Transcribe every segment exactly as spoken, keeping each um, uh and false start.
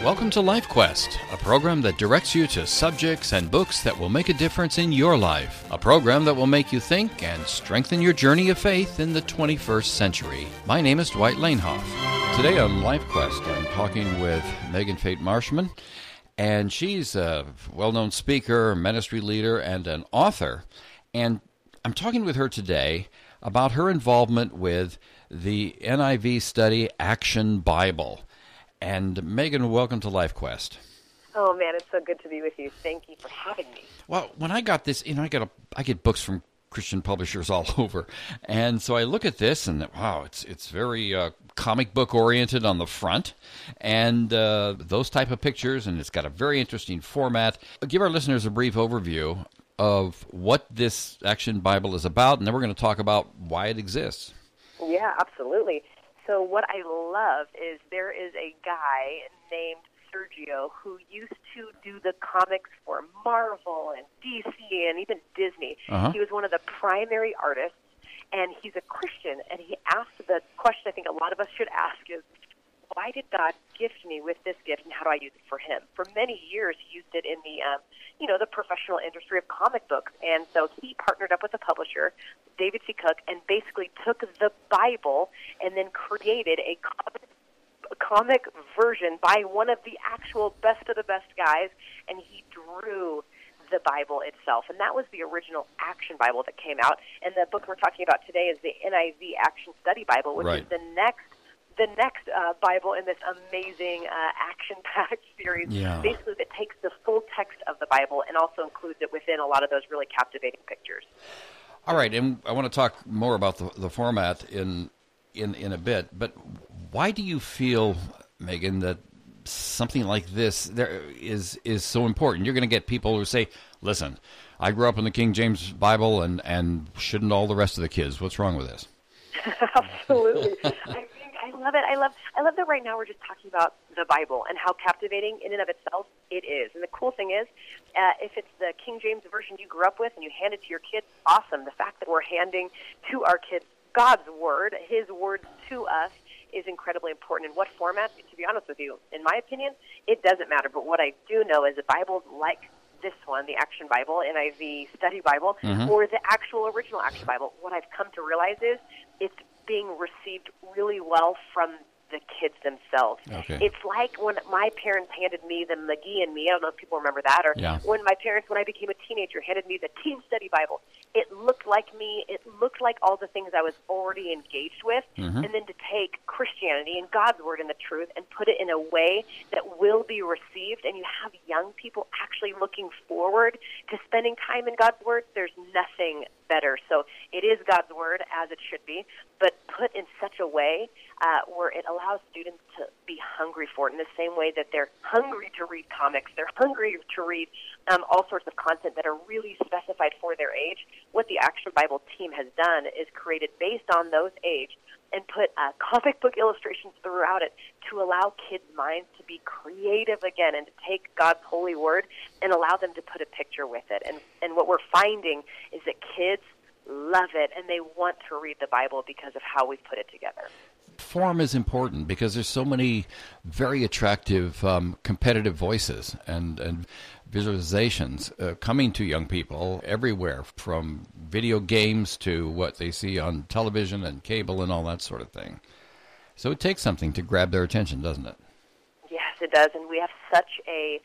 Welcome to Life Quest, a program that directs you to subjects and books that will make a difference in your life. A program that will make you think and strengthen your journey of faith in the twenty-first century. My name is Dwight Lanehoff. Today on Life Quest, I'm talking with Megan Fate Marshman, and she's a well-known speaker, ministry leader, and an author. And I'm talking with her today about her involvement with the N I V Study Action Bible. And Megan, welcome to Life Quest. Oh man, it's so good to be with you. Thank you for having me. Well, when I got this, you know, I got a, I get books from Christian publishers all over, and so I look at this and wow, it's it's very uh, comic book oriented on the front, and uh, those type of pictures, and it's got a very interesting format. Give our listeners a brief overview of what this Action Bible is about, and then we're going to talk about why it exists. Yeah, absolutely. So what I love is there is a guy named Sergio who used to do the comics for Marvel and D C and even Disney. Uh-huh. He was one of the primary artists, and he's a Christian, and he asked the question I think a lot of us should ask is, why did God gift me with this gift, and how do I use it for him? For many years, he used it in the, um, you know, the professional industry of comic books, and so he partnered up with a publisher, David C. Cook, and basically took the Bible and then created a comic, a comic version by one of the actual best of the best guys, and he drew the Bible itself. And that was the original Action Bible that came out, and the book we're talking about today is the N I V Action Study Bible, which right. is the next the next uh, Bible in this amazing uh, action-packed series, yeah. basically that takes the full text of the Bible and also includes it within a lot of those really captivating pictures. All right, and I want to talk more about the, the format in, in in a bit, but why do you feel, Megan, that something like this there is is so important? You're going to get people who say, listen, I grew up in the King James Bible, and, and shouldn't all the rest of the kids? What's wrong with this? Absolutely. I I love it. I love I love that right now we're just talking about the Bible and how captivating in and of itself it is. And the cool thing is, uh, if it's the King James Version you grew up with and you hand it to your kids, awesome. The fact that we're handing to our kids God's Word, His Word to us, is incredibly important. In what format? To be honest with you, in my opinion, it doesn't matter. But what I do know is that Bibles like this one, the Action Bible, N I V Study Bible, mm-hmm. or the actual original Action Bible, what I've come to realize is it's being received really well from the kids themselves. Okay. It's like when my parents handed me the McGee and Me, I don't know if people remember that, or yeah. when my parents, when I became a teenager, handed me the Teen Study Bible. It looked like me. It looked like all the things I was already engaged with, mm-hmm. and then to take Christianity and God's Word and the truth and put it in a way that will be received, and you have young people actually looking forward to spending time in God's Word, there's nothing better. So it is God's Word, as it should be, but put in such a way uh, where it allows students to be hungry for it in the same way that they're hungry to read comics, they're hungry to read um, all sorts of content that are really specified for their age. What the Action Bible team has done is created based on those age and put uh, comic book illustrations throughout it to allow kids' minds to be creative again and to take God's holy word and allow them to put a picture with it. And, and what we're finding is that kids love it and they want to read the Bible because of how we've put it together. Form is important because there's so many very attractive um, competitive voices and, and visualizations uh, coming to young people everywhere, from video games to what they see on television and cable and all that sort of thing. So it takes something to grab their attention, doesn't it? Yes, it does. And we have such a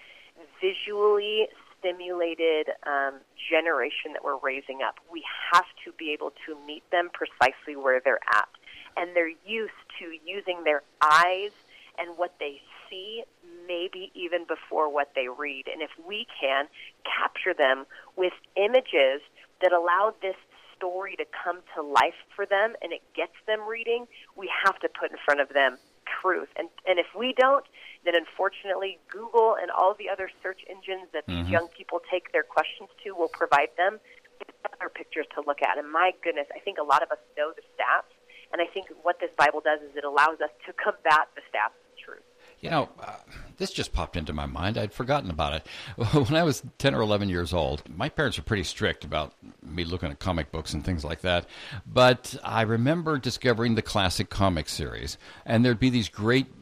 visually stimulated um, generation that we're raising up. We have to be able to meet them precisely where they're at. And they're used to using their eyes and what they see, maybe even before what they read. And if we can capture them with images that allow this story to come to life for them and it gets them reading, we have to put in front of them truth. And and if we don't, then unfortunately Google and all the other search engines that mm-hmm. these young people take their questions to will provide them with other pictures to look at. And my goodness, I think a lot of us know the stats. And I think what this Bible does is it allows us to combat the stats of truth. You know, uh, this just popped into my mind. I'd forgotten about it. When I was ten or eleven years old, my parents were pretty strict about me looking at comic books and things like that. But I remember discovering the classic comic series. And there'd be these great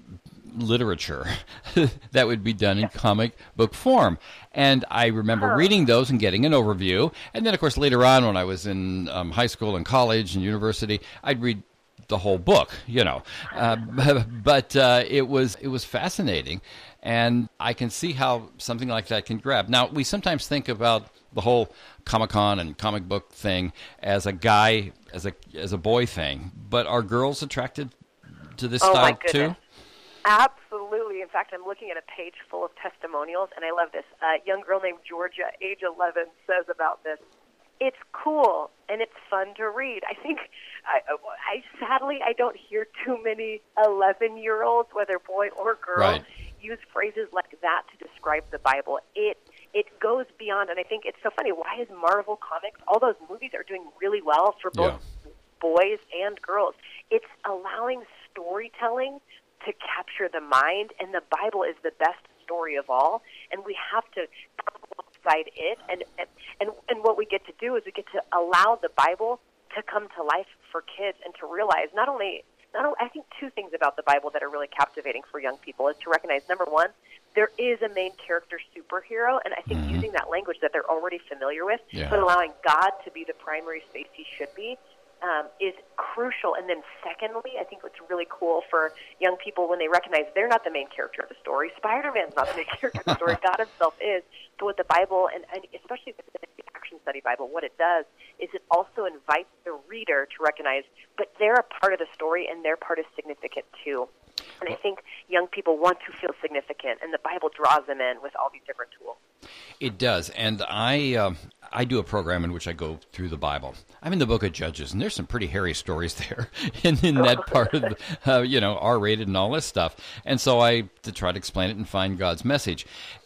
literature that would be done in comic book form. And I remember huh. reading those and getting an overview. And then, of course, later on when I was in um, high school and college and university, I'd read the whole book, you know. Uh, but uh, it was it was fascinating. And I can see how something like that can grab. Now, we sometimes think about the whole Comic-Con and comic book thing as a guy, as a as a boy thing. But are girls attracted to this oh, style my too? Absolutely. In fact, I'm looking at a page full of testimonials, and I love this. A young girl named Georgia, age eleven, says about this, "It's cool, and it's fun to read." I think, I, I sadly, I don't hear too many eleven-year-olds, whether boy or girl, right. use phrases like that to describe the Bible. It it goes beyond, and I think it's so funny. Why is Marvel Comics, all those movies are doing really well for both yeah. boys and girls. It's allowing storytelling to capture the mind, and the Bible is the best story of all, and we have to come alongside it, and, and, and what we get to do is we get to allow the Bible to come to life for kids and to realize not only, not only, I think two things about the Bible that are really captivating for young people is to recognize, number one, there is a main character superhero, and I think mm-hmm. using that language that they're already familiar with, yeah. but allowing God to be the primary space he should be, Um, is crucial. And then secondly, I think what's really cool for young people when they recognize they're not the main character of the story. Spider-Man's not the main character of the story. God himself is. But what the Bible, and, and especially the Action Study Bible, what it does is it also invites the reader to recognize, but they're a part of the story and their part is significant too. And I think young people want to feel significant, and the Bible draws them in with all these different tools. It does, and I uh, I do a program in which I go through the Bible. I'm in the book of Judges, and there's some pretty hairy stories there in, in that part of the, uh, you know, R-rated and all this stuff. And so I to try to explain it and find God's message.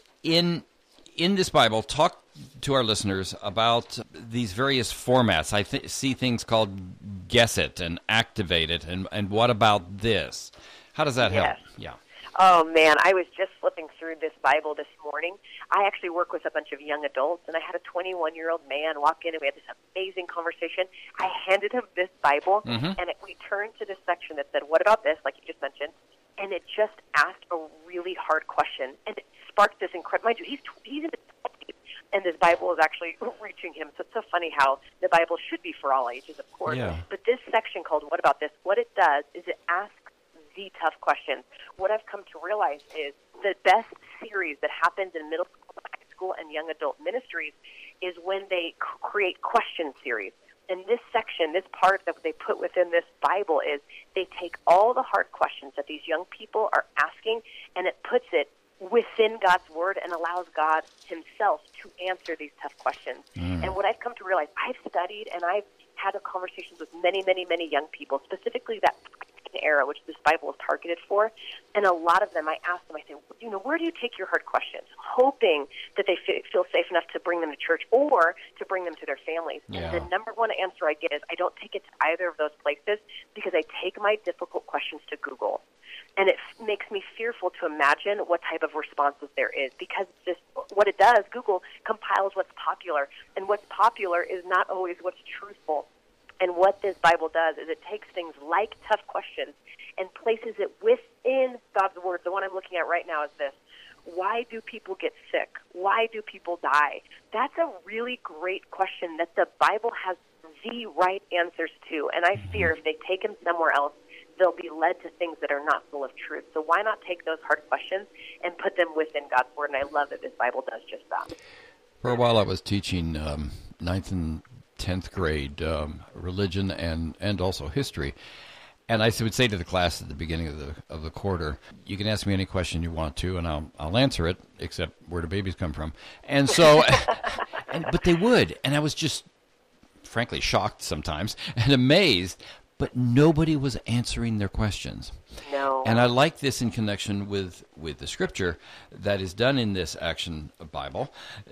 In in this Bible, talk to our listeners about these various formats. I th- see things called Guess It and Activate It, and, and what about this? How does that help? Yes. Yeah. Oh, man, I was just flipping through this Bible this morning. I actually work with a bunch of young adults, and I had a twenty-one-year-old man walk in, and we had this amazing conversation. I handed him this Bible, mm-hmm. and it, we turned to this section that said, what about this, like you just mentioned, and it just asked a really hard question, and it sparked this incredible, mind you, he's, he's in his twenties, and this Bible is actually reaching him, so it's so funny how the Bible should be for all ages, of course, yeah. but this section called What About This, what it does is it asks the tough questions. What I've come to realize is the best series that happens in middle school, high school, and young adult ministries is when they c- create question series. And this section, this part that they put within this Bible is they take all the hard questions that these young people are asking, and it puts it within God's Word and allows God himself to answer these tough questions. Mm. And what I've come to realize, I've studied and I've had conversations with many, many, many young people, specifically that era, which this Bible is targeted for, and a lot of them, I ask them, I say, you know, where do you take your hard questions? Hoping that they f- feel safe enough to bring them to church or to bring them to their families. Yeah. And the number one answer I get is, I don't take it to either of those places because I take my difficult questions to Google. And it f- makes me fearful to imagine what type of responses there is, because just what it does, Google compiles what's popular, and what's popular is not always what's truthful. And what this Bible does is it takes things like tough questions and places it within God's Word. The one I'm looking at right now is this. Why do people get sick? Why do people die? That's a really great question that the Bible has the right answers to. And I fear if they take them somewhere else, they'll be led to things that are not full of truth. So why not take those hard questions and put them within God's Word? And I love that this Bible does just that. For a while I was teaching um, ninth and tenth grade um, religion and, and also history. And I would say to the class at the beginning of the of the quarter, you can ask me any question you want to, and I'll I'll answer it, except where do babies come from? And so, and, but they would. And I was just, frankly, shocked sometimes and amazed, but nobody was answering their questions. No. And I like this in connection with, with the scripture that is done in this Action Bible,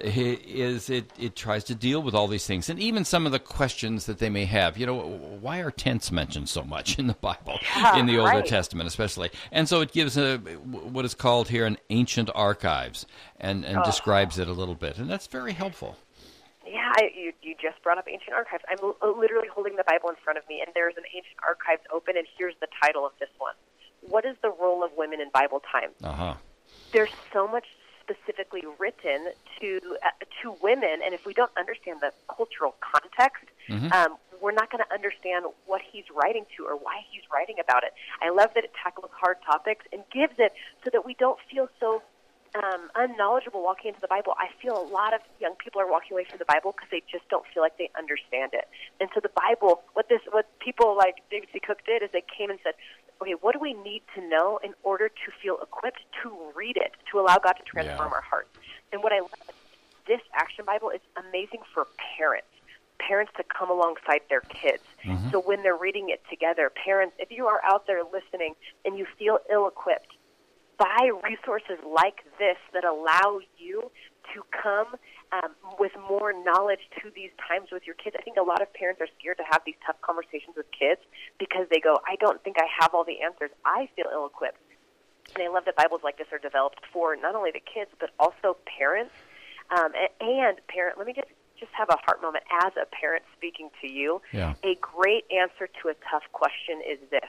is it, it tries to deal with all these things. And even some of the questions that they may have. You know, why are tents mentioned so much in the Bible, yeah, in the Older right. Testament especially? And so it gives a, what is called here an ancient archives and, and oh. describes it a little bit. And that's very helpful. Yeah, I, you, you just brought up Ancient Archives. I'm l- literally holding the Bible in front of me, and there's an Ancient Archives open, and here's the title of this one. what is the role of women in Bible time? Uh-huh. There's so much specifically written to uh, to women, and if we don't understand the cultural context, mm-hmm. um, we're not going to understand what he's writing to or why he's writing about it. I love that it tackles hard topics and gives it so that we don't feel so um, unknowledgeable walking into the Bible. I feel a lot of young people are walking away from the Bible because they just don't feel like they understand it. And so the Bible, what this, what people like David C. Cook did is they came and said, okay, what do we need to know in order to feel equipped to read it, to allow God to transform yeah. our hearts? And what I love, this Action Bible is amazing for parents, parents to come alongside their kids. Mm-hmm. So when they're reading it together, parents, if you are out there listening and you feel ill-equipped, buy resources like this that allow you to come um, with more knowledge to these times with your kids. I think a lot of parents are scared to have these tough conversations with kids because they go, I don't think I have all the answers. I feel ill-equipped. And I love that Bibles like this are developed for not only the kids, but also parents. Um, and, and parent, let me just, just have a heart moment as a parent speaking to you. Yeah. A great answer to a tough question is this.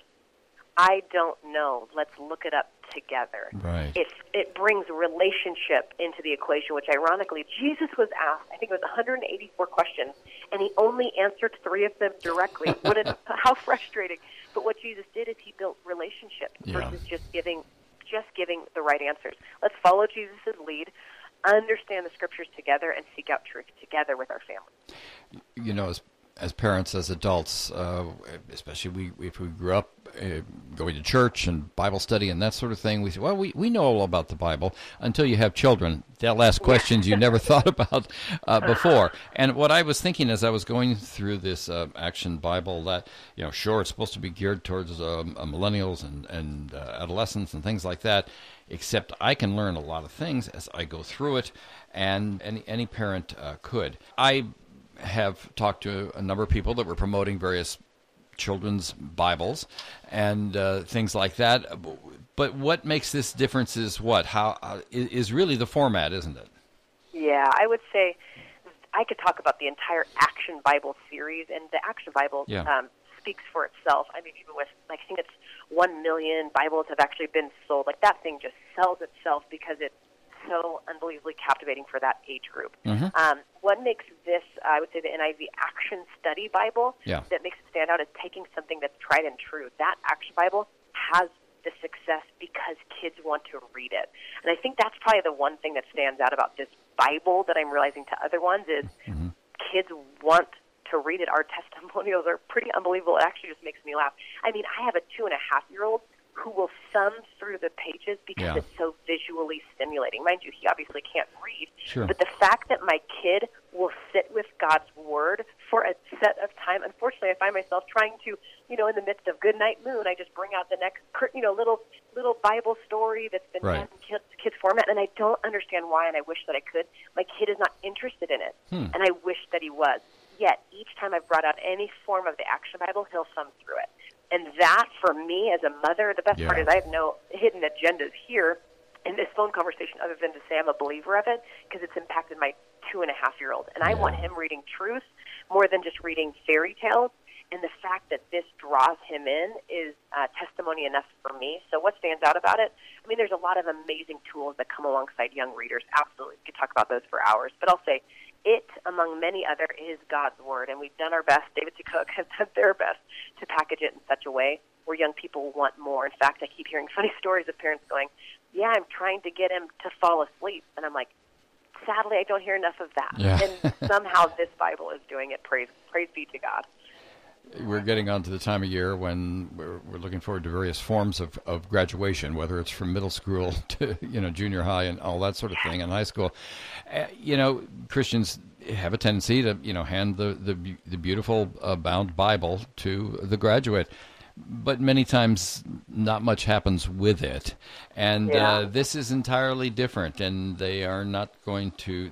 I don't know. Let's look it up together. Right. It, it brings relationship into the equation, which ironically, Jesus was asked, I think it was one hundred eighty-four questions, and he only answered three of them directly. What a, how frustrating. But what Jesus did is he built relationship yeah. versus just giving just giving the right answers. Let's follow Jesus' lead, understand the Scriptures together, and seek out truth together with our family. You know, as as parents, as adults, uh, especially we, if we grew up uh, going to church and Bible study and that sort of thing, we say, well, we, we know all about the Bible until you have children. They'll ask questions you never thought about uh, before. And what I was thinking as I was going through this uh, Action Bible, that, you know, sure, it's supposed to be geared towards uh, millennials and, and uh, adolescents and things like that, except I can learn a lot of things as I go through it, and any, any parent uh, could. I have talked to a number of people that were promoting various children's Bibles and uh, things like that. But what makes this difference is what? How uh, is really the format, isn't it? Yeah, I would say I could talk about the entire Action Bible series, and the Action Bible yeah. um, speaks for itself. I mean, even with, like, I think it's one million Bibles have actually been sold. Like, that thing just sells itself because it's so unbelievably captivating for that age group. Mm-hmm. Um, what makes this, I would say, the N I V Action Study Bible yeah. that makes it stand out is taking something that's tried and true. That Action Bible has the success because kids want to read it. And I think that's probably the one thing that stands out about this Bible that I'm realizing to other ones is mm-hmm. kids want to read it. Our testimonials are pretty unbelievable. It actually just makes me laugh. I mean, I have a two-and-a-half-year-old who will thumb through the pages because yeah. it's so visually stimulating. Mind you, he obviously can't read, sure. but the fact that my kid will sit with God's Word for a set of time, unfortunately, I find myself trying to, you know, in the midst of Goodnight Moon, I just bring out the next, you know, little little Bible story that's been right. done in kids, kids format, and I don't understand why, and I wish that I could. My kid is not interested in it, hmm. and I wish that he was. Yet, each time I've brought out any form of the Action Bible, he'll thumb through it. And that, for me as a mother, the best yeah. part is I have no hidden agendas here in this phone conversation other than to say I'm a believer of it because it's impacted my two-and-a-half-year-old. And I yeah. want him reading truth more than just reading fairy tales. And the fact that this draws him in is uh, testimony enough for me. So what stands out about it? I mean, there's a lot of amazing tools that come alongside young readers. Absolutely. We could talk about those for hours. But I'll say it, among many other, is God's Word. And we've done our best. David C. Cook has done their best to package it in such a way where young people want more. In fact, I keep hearing funny stories of parents going, yeah, I'm trying to get him to fall asleep. And I'm like, sadly, I don't hear enough of that. Yeah. And somehow this Bible is doing it. Praise, praise be to God. We're getting on to the time of year when we're, we're looking forward to various forms of, of graduation, whether it's from middle school to, you know, junior high and all that sort of thing, and high school. Uh, you know, Christians have a tendency to, you know, hand the, the, the beautiful uh, bound Bible to the graduate. But many times not much happens with it. And yeah. uh, this is entirely different, and they are not going to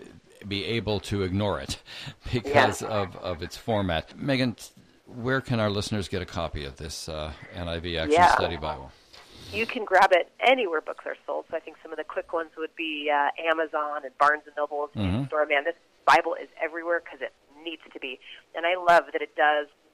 be able to ignore it because yeah. of, of its format. Megan, where can our listeners get a copy of this uh, N I V Action yeah. Study Bible? You can grab it anywhere books are sold. So I think some of the quick ones would be uh, Amazon and Barnes and Noble. Mm-hmm. Store. Man, this Bible is everywhere because it needs to be. And I love that it does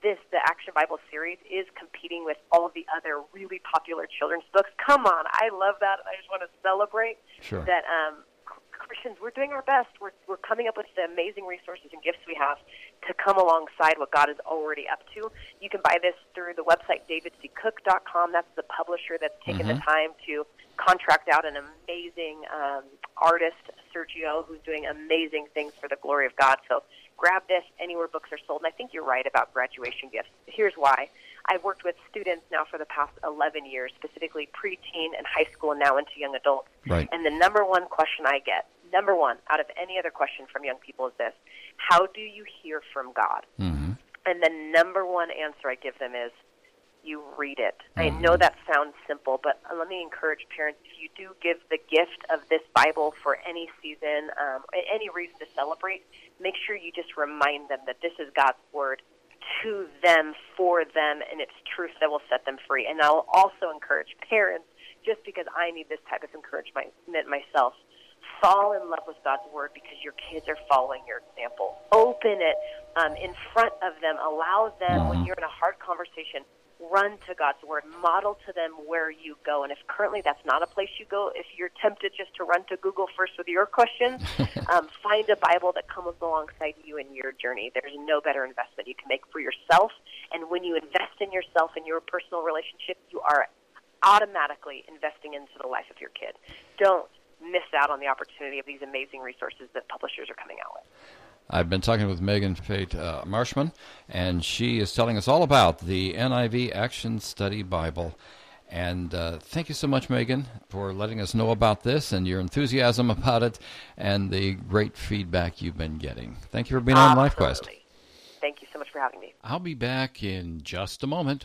this, the Action Bible series, is competing with all of the other really popular children's books. Come on, I love that. I just want to celebrate Sure. that um, Christians, we're doing our best. We're, we're coming up with the amazing resources and gifts we have to come alongside what God is already up to. You can buy this through the website david c cook dot com. That's the publisher that's taken Mm-hmm. the time to contract out an amazing um, artist, Sergio, who's doing amazing things for the glory of God. So grab this anywhere books are sold. And I think you're right about graduation gifts. Here's why. I've worked with students now for the past eleven years, specifically preteen and high school and now into young adults. Right. And the number one question I get, number one out of any other question from young people is this: how do you hear from God? Mm-hmm. And the number one answer I give them is, you read it. Mm-hmm. I know that sounds simple, but let me encourage parents, if you do give the gift of this Bible for any season, um, any reason to celebrate, make sure you just remind them that this is God's Word to them, for them, and it's truth that will set them free. And I'll also encourage parents, just because I need this type of encouragement myself, fall in love with God's Word because your kids are following your example. Open it um, in front of them. Allow them, Mm-hmm. when you're in a hard conversation, run to God's Word. Model to them where you go. And if currently that's not a place you go, if you're tempted just to run to Google first with your questions, um, find a Bible that comes alongside you in your journey. There's no better investment you can make for yourself. And when you invest in yourself and your personal relationship, you are automatically investing into the life of your kid. Don't miss out on the opportunity of these amazing resources that publishers are coming out with. I've been talking with Megan Fate uh, Marshman, and she is telling us all about the N I V Action Study Bible. And uh, thank you so much, Megan, for letting us know about this and your enthusiasm about it and the great feedback you've been getting. Thank you for being on LifeQuest. Thank you so much for having me. I'll be back in just a moment.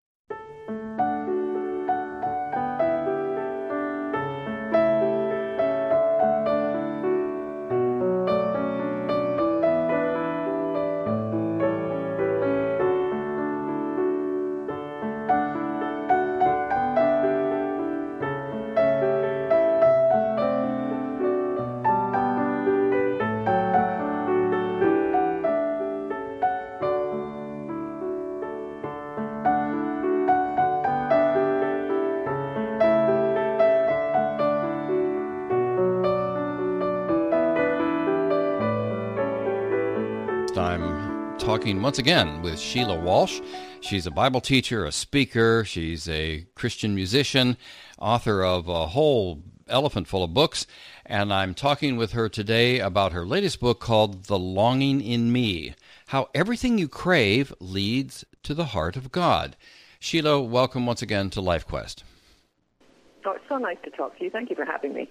I'm talking once again with Sheila Walsh. She's a Bible teacher, a speaker. She's a Christian musician, author of a whole elephant full of books. And I'm talking with her today about her latest book called The Longing in Me, How Everything You Crave Leads to the Heart of God. Sheila, welcome once again to LifeQuest. Oh, it's so nice to talk to you. Thank you for having me.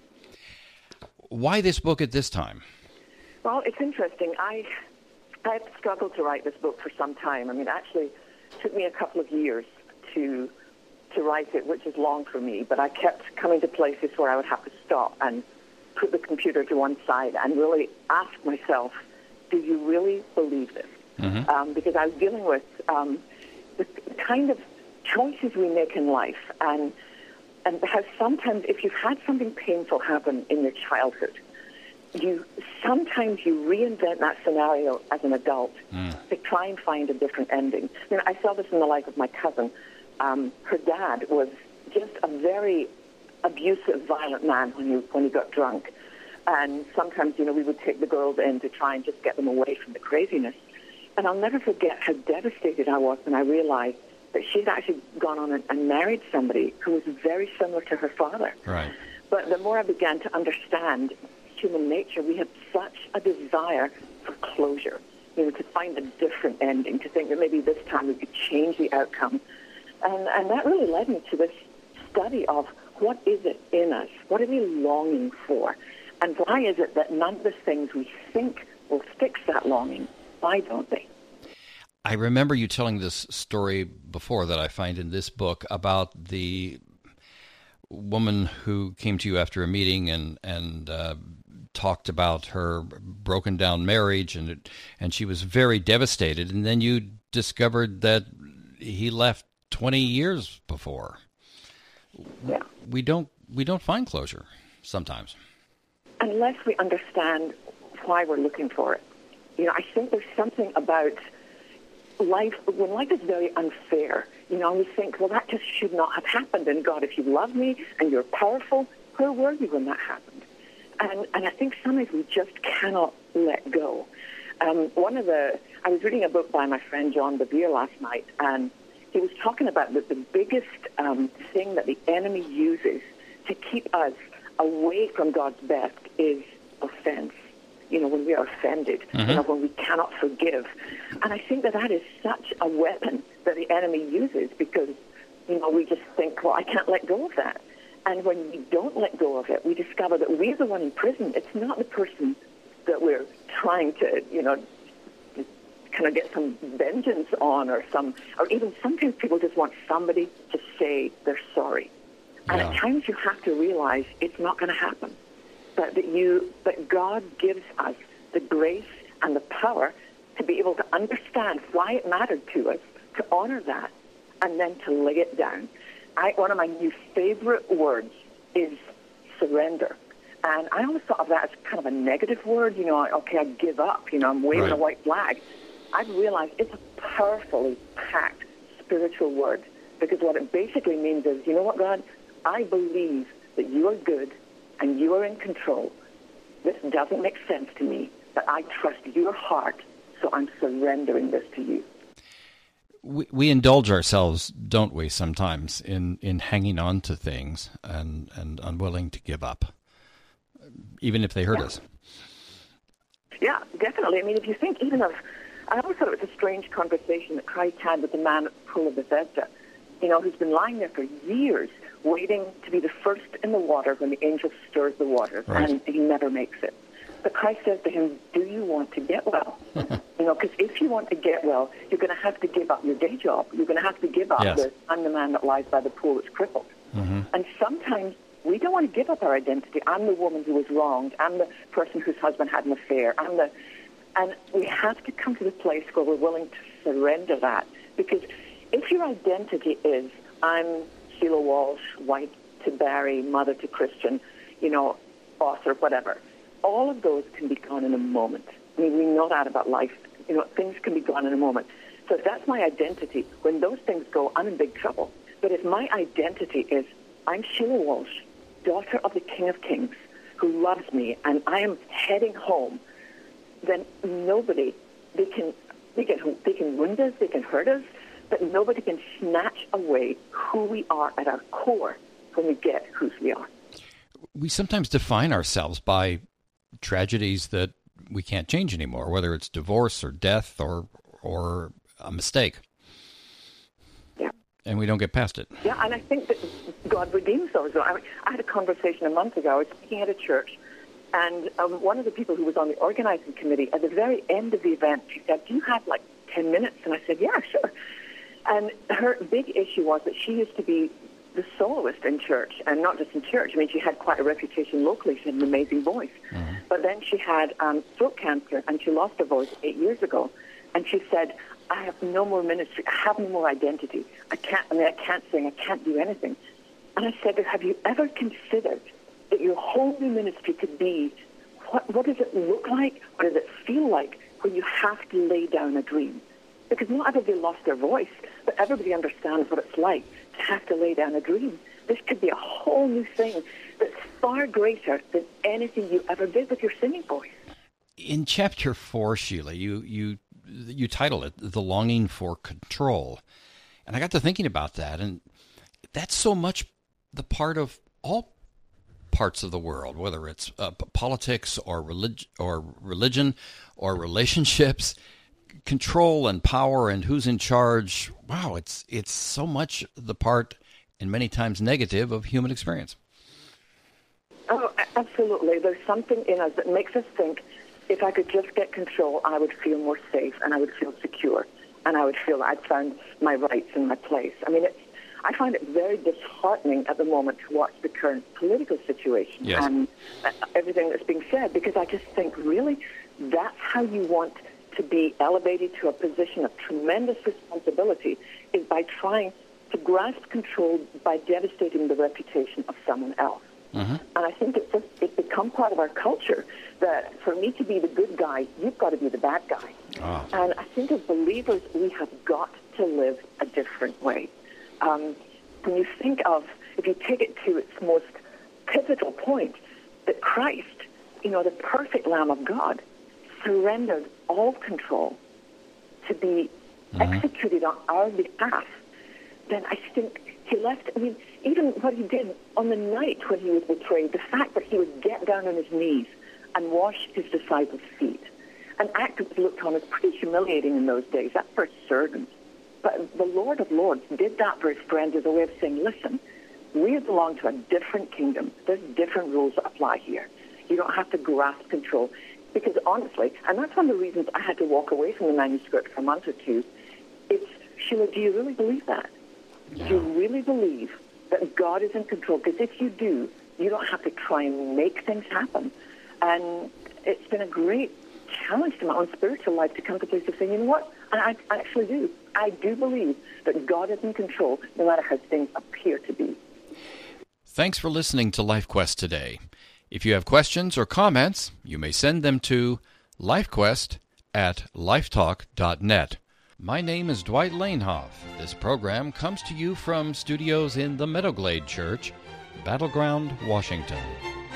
Why this book at this time? Well, it's interesting. I I've struggled to write this book for some time. I mean, actually, it took me a couple of years to to write it, which is long for me, but I kept coming to places where I would have to stop and put the computer to one side and really ask myself, do you really believe this? Mm-hmm. Um, because I was dealing with um, the kind of choices we make in life, and and how sometimes if you've had something painful happen in your childhood, you sometimes you reinvent that scenario as an adult mm. to try and find a different ending. I mean, I saw this in the life of my cousin. Um, her dad was just a very abusive, violent man when he when he got drunk, and sometimes, you know, we would take the girls in to try and just get them away from the craziness. And I'll never forget how devastated I was when I realized that she'd actually gone on and, and married somebody who was very similar to her father. Right. But the more I began to understand human nature, we have such a desire for closure, you know, to find a different ending, to think that maybe this time we could change the outcome. And, and that really led me to this study of what is it in us? What are we longing for? And why is it that none of the things we think will fix that longing, why don't they? I remember you telling this story before that I find in this book about the woman who came to you after a meeting and, and uh, talked about her broken down marriage, and it, and she was very devastated. And then you discovered that he left twenty years before. Yeah. We don't we don't find closure sometimes. Unless we understand why we're looking for it. You know, I think there's something about life, when life is very unfair, you know, we think, well, that just should not have happened. And God, if you love me and you're powerful, where were you when that happened? And and I think sometimes we just cannot let go. Um, one of the, I was reading a book by my friend John Bevere last night, and he was talking about that the biggest um, thing that the enemy uses to keep us away from God's best is offense. You know, when we are offended, mm-hmm. you know, when we cannot forgive. And I think that that is such a weapon that the enemy uses because, you know, we just think, well, I can't let go of that. And when we don't let go of it, we discover that we're the one in prison. It's not the person that we're trying to, you know, kind of get some vengeance on or some, or even sometimes people just want somebody to say they're sorry. And yeah. at times you have to realize it's not going to happen. But that you, but God gives us the grace and the power to be able to understand why it mattered to us, to honor that, and then to lay it down. I, one of my new favorite words is surrender. And I always thought of that as kind of a negative word, you know, okay, I give up, you know, I'm waving right. a white flag. I've realized it's a powerfully packed spiritual word because what it basically means is, you know what, God, I believe that you are good and you are in control. This doesn't make sense to me, but I trust your heart, so I'm surrendering this to you. We, we indulge ourselves, don't we, sometimes, in, in hanging on to things and, and unwilling to give up, even if they hurt yeah. us. Yeah, definitely. I mean, if you think even of, I always thought it was a strange conversation that Christ had with the man at the pool of Bethesda, you know, who's been lying there for years, waiting to be the first in the water when the angel stirs the water, right. and he never makes it. But Christ says to him, do you want to get well? you know, because if you want to get well, you're going to have to give up your day job. You're going to have to give up yes. the, I'm the man that lies by the pool that's crippled. Mm-hmm. And sometimes we don't want to give up our identity. I'm the woman who was wronged. I'm the person whose husband had an affair. I'm the, and we have to come to the place where we're willing to surrender that. Because if your identity is, I'm Sheila Walsh, wife to Barry, mother to Christian, you know, author, whatever. All of those can be gone in a moment. I mean, we know that about life. You know, things can be gone in a moment. So if that's my identity, when those things go, I'm in big trouble. But if my identity is, I'm Sheila Walsh, daughter of the King of Kings, who loves me, and I am heading home, then nobody, they can, they can, they can wound us, they can hurt us, but nobody can snatch away who we are at our core when we get whose we are. We sometimes define ourselves by tragedies that we can't change anymore, whether it's divorce or death or or a mistake. Yeah. And we don't get past it. Yeah, and I think that God redeems those. I, I had a conversation a month ago. I was speaking at a church, and um, one of the people who was on the organizing committee, at the very end of the event, she said, do you have like ten minutes? And I said, yeah, sure. And her big issue was that she used to be the soloist in church, and not just in church. I mean, she had quite a reputation locally. She had an amazing voice. Mm-hmm. But then she had um, throat cancer, and she lost her voice eight years ago. And she said, I have no more ministry. I have no more identity. I can't, I mean, I can't sing. I can't do anything. And I said to her, have you ever considered that your whole new ministry could be, what, what does it look like? What does it feel like when you have to lay down a dream? Because not everybody lost their voice, but everybody understands what it's like to have to lay down a dream. This could be a whole new thing that's far greater than anything you ever did with your singing voice. In chapter four, Sheila, you you you title it "The Longing for Control," and I got to thinking about that, and that's so much the part of all parts of the world, whether it's uh, politics or relig- or religion or relationships. Control and power and who's in charge. Wow, it's it's so much the part, and many times negative, of human experience. Oh, absolutely. There's something in us that makes us think, if I could just get control, I would feel more safe and I would feel secure and I would feel I'd found my rights and my place. I mean, it's, I find it very disheartening at the moment to watch the current political situation yes. and everything that's being said, because I just think, really, that's how you want to be elevated to a position of tremendous responsibility, is by trying to grasp control by devastating the reputation of someone else. Mm-hmm. And I think it's just, it's become part of our culture that for me to be the good guy, you've got to be the bad guy. Oh. And I think as believers, we have got to live a different way. Um, when you think of, if you take it to its most pivotal point, that Christ, you know, the perfect Lamb of God, surrendered all control to be mm-hmm. executed on our behalf, then I think he left, I mean, even what he did on the night when he was betrayed, the fact that he would get down on his knees and wash his disciples' feet, an act that was looked on as pretty humiliating in those days. That's for servants. But the Lord of Lords did that for his friends as a way of saying, listen, we belong to a different kingdom. There's different rules that apply here. You don't have to grasp control. Because honestly, and that's one of the reasons I had to walk away from the manuscript for a month or two, it's, Sheila, do you really believe that? Yeah. Do you really believe that God is in control? Because if you do, you don't have to try and make things happen. And it's been a great challenge to my own spiritual life to come to a place of saying, you know what? And I, I actually do. I do believe that God is in control no matter how things appear to be. Thanks for listening to LifeQuest today. If you have questions or comments, you may send them to lifequest at lifetalk dot net. My name is Dwight Lanehoff. This program comes to you from studios in the Meadowglade Church, Battleground, Washington.